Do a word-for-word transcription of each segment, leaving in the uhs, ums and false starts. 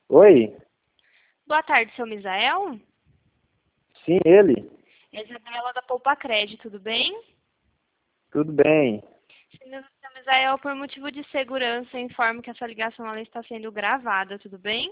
Oi? Boa tarde, seu Misael. Sim, ele? É Isabela da Poupa Crédito, tudo bem? Tudo bem. Seu Misael, por motivo de segurança, informo que essa ligação ela está sendo gravada, tudo bem?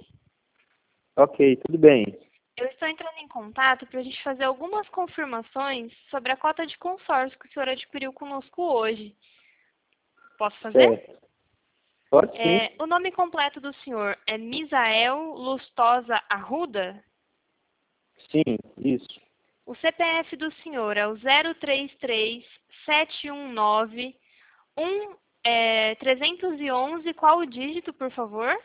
Ok, tudo bem. Eu estou entrando em contato para a gente fazer algumas confirmações sobre a cota de consórcio que o senhor adquiriu conosco hoje. Posso fazer? Certo. Pode sim. É, o nome completo do senhor é Misael Lustosa Arruda? Sim, isso. O C P F do senhor é o zero três três sete um nove um é, trezentos e onze. Qual o dígito, por favor?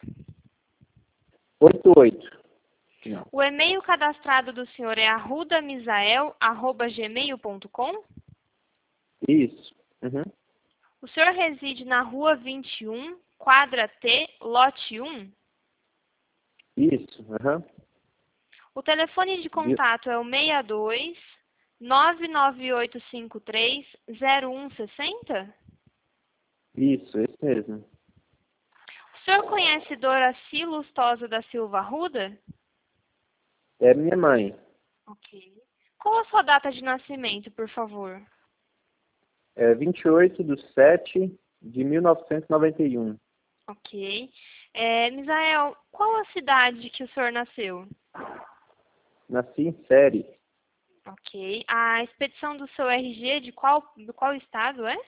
Oito oito. Não. O e-mail cadastrado do senhor é arrudamisael arroba gmail ponto com. Isso. Uhum. O senhor reside na rua vinte e um, quadra T, lote um. Isso. Uhum. O telefone de Viu? contato é o seis dois nove nove oito cinco três zero um seis zero. Isso, esse mesmo. O senhor conhece Doraci Lustosa da Silva Arruda? É minha mãe. Ok. Qual a sua data de nascimento, por favor? É vinte e oito de sete de mil novecentos e noventa e um. Ok. É, Misael, qual a cidade que o senhor nasceu? Nasci em série. Ok. A expedição do seu R G de qual, do qual estado é?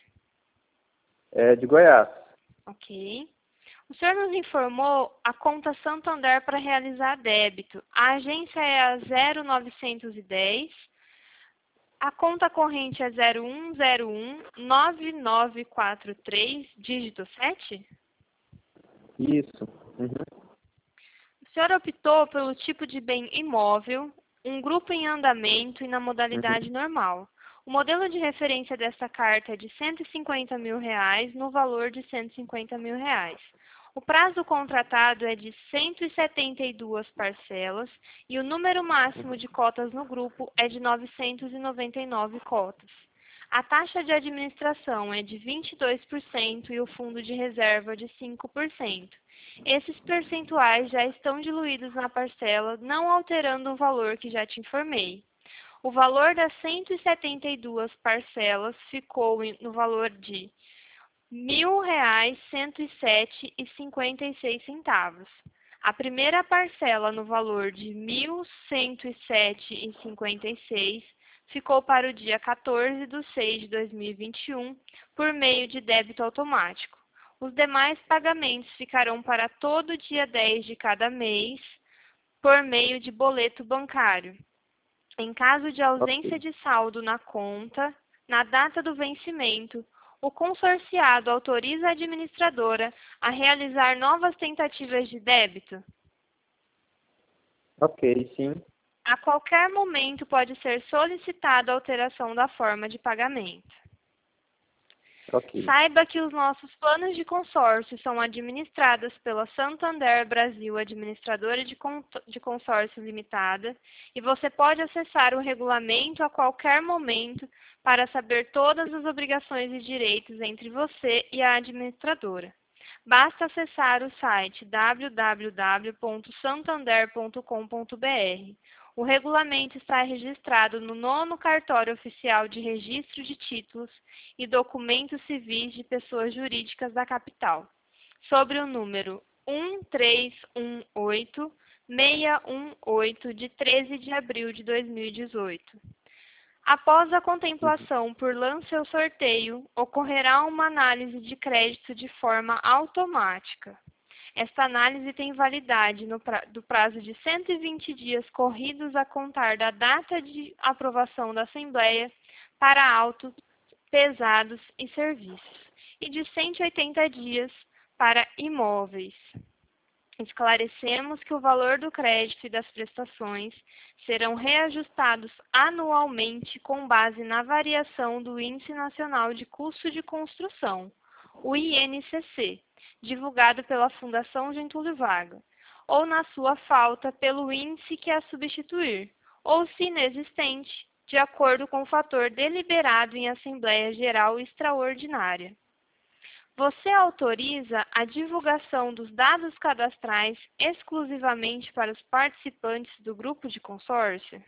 É de Goiás. Ok. O senhor nos informou a conta Santander para realizar débito. A agência é a zero novecentos e dez. A conta corrente é zero um zero um nove nove quatro três, dígito sete. Isso. Uhum. O senhor optou pelo tipo de bem imóvel, um grupo em andamento e na modalidade Uhum. normal. O modelo de referência desta carta é de cento e cinquenta mil reais no valor de cento e cinquenta mil reais. O prazo contratado é de cento e setenta e duas parcelas e o número máximo de cotas no grupo é de novecentas e noventa e nove cotas. A taxa de administração é de vinte e dois por cento e o fundo de reserva de cinco por cento. Esses percentuais já estão diluídos na parcela, não alterando o valor que já te informei. O valor das cento e setenta e duas parcelas ficou no valor de mil reais cento e sete reais e cinquenta e seis centavos. A primeira parcela no valor de mil cento e sete reais e cinquenta e seis centavos ficou para o dia quatorze de seis de dois mil e vinte e um por meio de débito automático. Os demais pagamentos ficarão para todo dia dez de cada mês por meio de boleto bancário. Em caso de ausência Ok. de saldo na conta, na data do vencimento, o consorciado autoriza a administradora a realizar novas tentativas de débito. Ok, sim. A qualquer momento pode ser solicitada a alteração da forma de pagamento. Ok. Saiba que os nossos planos de consórcio são administrados pela Santander Brasil Administradora de, Con de Consórcio Limitada e você pode acessar o regulamento a qualquer momento para saber todas as obrigações e direitos entre você e a administradora. Basta acessar o site w w w ponto santander ponto com ponto b r. O regulamento está registrado no nono Cartório Oficial de Registro de Títulos e Documentos Civis de Pessoas Jurídicas da capital, sobre o número um três um oito seis um oito, de treze de abril de dois mil e dezoito. Após a Uhum. contemplação por lance ou sorteio, ocorrerá uma análise de crédito de forma automática. Esta análise tem validade no pra, do prazo de cento e vinte dias corridos a contar da data de aprovação da Assembleia para autos, pesados e serviços, e de cento e oitenta dias para imóveis. Esclarecemos que o valor do crédito e das prestações serão reajustados anualmente com base na variação do Índice Nacional de Custo de Construção, o I N C C, divulgado pela Fundação Getúlio Vargas, ou na sua falta pelo índice que a substituir, ou se inexistente, de acordo com o fator deliberado em Assembleia Geral Extraordinária. Você autoriza a divulgação dos dados cadastrais exclusivamente para os participantes do grupo de consórcio?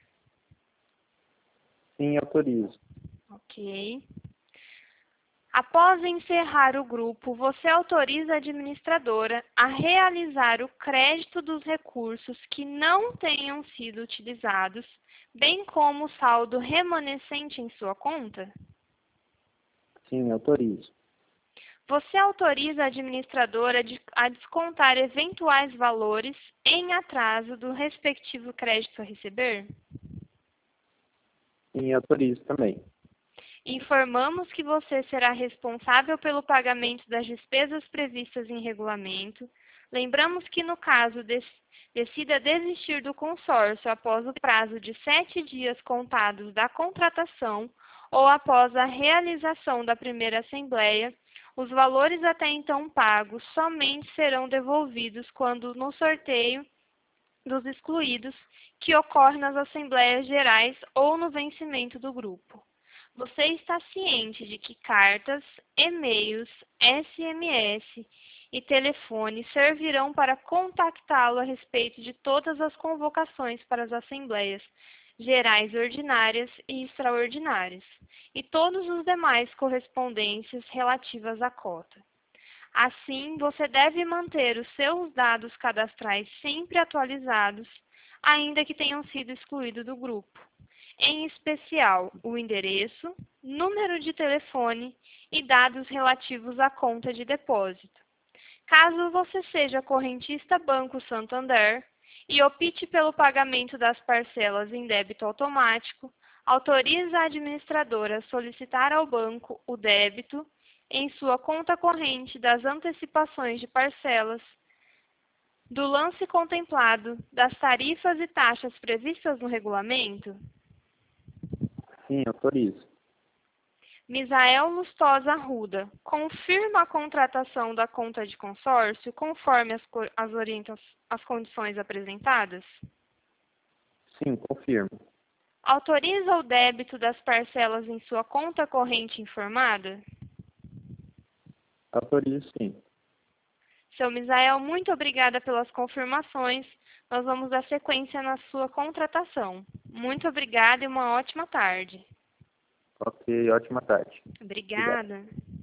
Sim, autorizo. Ok. Após encerrar o grupo, você autoriza a administradora a realizar o crédito dos recursos que não tenham sido utilizados, bem como o saldo remanescente em sua conta? Sim, autorizo. Você autoriza a administradora a descontar eventuais valores em atraso do respectivo crédito a receber? Sim, autorizo também. Informamos que você será responsável pelo pagamento das despesas previstas em regulamento. Lembramos que, no caso de, decida desistir do consórcio após o prazo de sete dias contados da contratação ou após a realização da primeira assembleia, os valores até então pagos somente serão devolvidos quando no sorteio dos excluídos, que ocorre nas assembleias gerais ou no vencimento do grupo. Você está ciente de que cartas, e-mails, S M S e telefone servirão para contactá-lo a respeito de todas as convocações para as assembleias gerais ordinárias e extraordinárias, e todos os demais correspondências relativas à cota. Assim, você deve manter os seus dados cadastrais sempre atualizados, ainda que tenham sido excluídos do grupo. Em especial, o endereço, número de telefone e dados relativos à conta de depósito. Caso você seja correntista Banco Santander e opte pelo pagamento das parcelas em débito automático, autoriza a administradora a solicitar ao banco o débito em sua conta corrente das antecipações de parcelas, do lance contemplado, das tarifas e taxas previstas no regulamento? Sim, autorizo. Misael Lustosa Arruda, confirma a contratação da conta de consórcio conforme as, as, orienta as condições apresentadas? Sim, confirmo. Autoriza o débito das parcelas em sua conta corrente informada? Autorizo, sim. Seu Misael, muito obrigada pelas confirmações. Nós vamos dar sequência na sua contratação. Muito obrigada e uma ótima tarde. Ok, ótima tarde. Obrigada. Obrigado.